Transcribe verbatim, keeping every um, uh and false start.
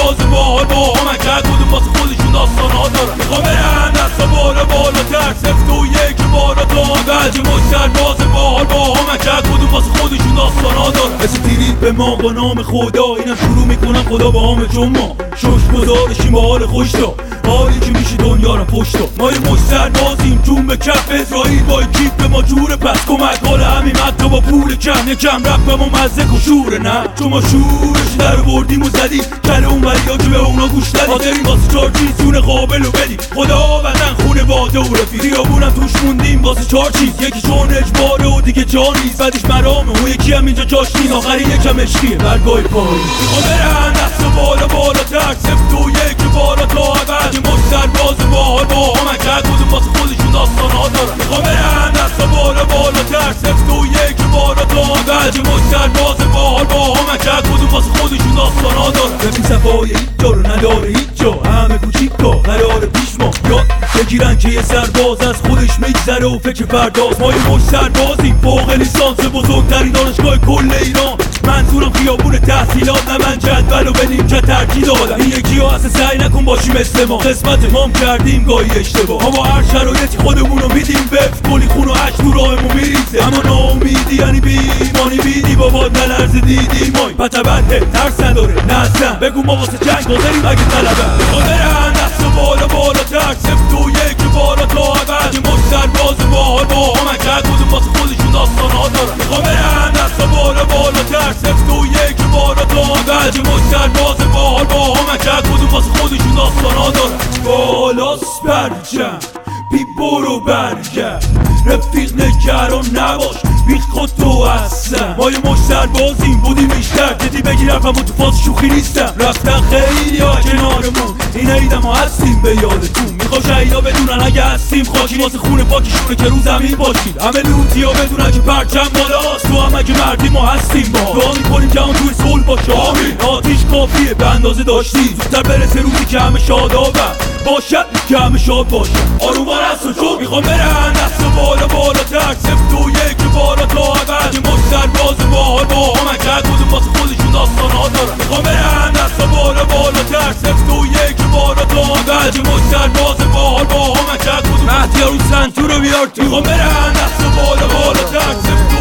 سرباز باحال با همکت کدوم واسه خودشون داستانا دارن. میخوام برن دستا بالا بالاتر صفر دو یک بالا تا بلج مش سرباز باحال با همکت کدوم واسه خودشون داستانا دارن. مثل تیرید به ما با نام خدا اینم شروع میکنم خدا با همه چون ما شش گذارشیم با حال خوش تا حالی که میشه دنیا رو پشتا. ما یه مش سربازیم جون به کف اسرائیل با کیپ به ما جوره پس کمک حال همین مدتا با پول کم یکم رپ به ما مزدک و شوره نه چون ما شورش در بردیم و زدیم کل اون وریا که به اونا گوش ندیم حاضرین واسه چار چیز سون قابل و بدیم خدا وطن خونه باده و رفیق خیابونم توش موندیم واسه چار چیز یکی چون اجباره و دیگه جا نیست بعدش مرامه اون یکی هم اینجا جاش نیست آخری یکم عشقیه برگای پایی. میخوام برن دست و بالا بالاتر صفر دو یک بالا تا ابد یه مش سرباز باحال با همکت کدوم واسه خودشون داستانا دارن. میخوام برن دست و بالا بالاتر صفر دو یک بالا تا ابد یه مش سرباز باحال با همکت کدوم واسه خودشون داستانا دارن. رفیق صفای هیچ جا رو نداره هیچ جا همه کوچیکا قرار پیش ما یاد بگیرن که یه سرباز از خودش میگذره و فکر پرداز. ما یه مش سربازیم فوق لیسانس بزرگترین دانشگاه کل ایران منظورم خیابون تحصیلات نه من جدول و بدیم که ترکیز دادم این یکی ها اصلا سعی نکن باشی مثل ما قسمت مام کردیم گاهی اشتباه اما هر شرایطی خودمونو میدیم بفت کلی خون و عشق تو راهمون میریزه اما ناامیدی یعنی بیمانی بیدی بابا نلرزه دیدی مای پتبته ترس نداره نه اصلا بگو ما واسه جنگ حاضریم اگه طلبه. میخوام برن دست و بالا بالاتر صفر دو یک بالا تا ابد یه مش سرباز باحال با همکت کدوم واسه خودشون داستانا دارن. میخوام برن دست و بالا بالاتر صفر دو یک بالا تا ابد یه مش سرباز باحال با همکت کدوم واسه خودشون داستانا دارن. بالاست برجم بی برو برگرد رفیق نگران نباش بی خود تو هستم ما یه مش سربازیم بودیم بیشتر دیدی بگیر حرفم تو فاز شوخی نیستم رفتن خیلی ها کنارمون این عیدم ها هستیم به یادتون میخوا شهیدا بدونن اگه هستیم خاکی واسه خونه پاکیشونه که رو زمین باشید همه لوتی ها بدونن که پرچم بالاست تو هم اگه مردی ما هستیم با دعا میکنیم جهان توی صلح باشه آمین آتیش کافیه به اندازه داشتی زودتر برسه روزی که همه شادابم باشد که همه شاد باشه آرومان هست و چون میخوام برن دست و بالا بالاتر صفر دو یک بالا تا ابد یه مش سرباز باحال با همکت کدوم واسه خودشون داستانا دارن. میخوام برن دست و بالا بالاتر صفر دو یک بالا تا ابد یه مش سرباز باحال با همکت کدوم مهدی رو سنتور رو بیار تو. میخوام برن دست و بالا بالاتر صفر